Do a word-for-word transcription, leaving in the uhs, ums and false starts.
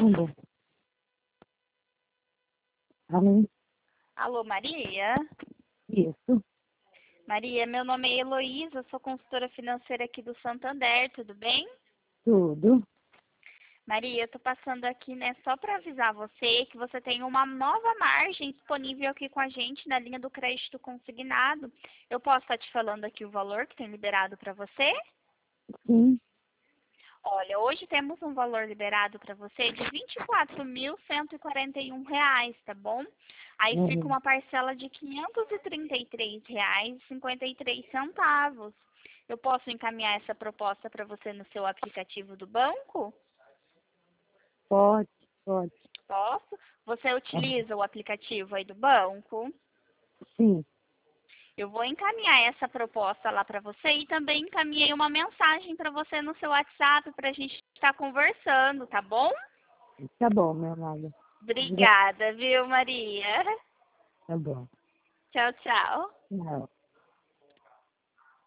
Alô? Alô? Alô, Maria? Isso, Maria, meu nome é Heloísa, sou consultora financeira aqui do Santander, tudo bem? tudo. Maria, eu tô passando aqui, né, só para avisar você que você tem uma nova margem disponível aqui com a gente na linha do crédito consignado. Eu posso estar te falando aqui o valor que tem liberado para você? Sim, Olha, hoje temos um valor liberado para você de vinte e quatro mil cento e quarenta e um reais, tá bom? Aí fica uhum. uma parcela de quinhentos e trinta e três reais e cinquenta e três centavos. Eu posso encaminhar essa proposta para você no seu aplicativo do banco? Pode, pode. Posso? Você Uhum. utiliza o aplicativo aí do banco? Sim, Eu vou encaminhar essa proposta lá para você e também encaminhei uma mensagem para você no seu WhatsApp para a gente estar conversando, tá bom? tá bom, meu amado. Obrigada, Obrigada, viu, Maria? tá bom. Tchau, tchau. Não.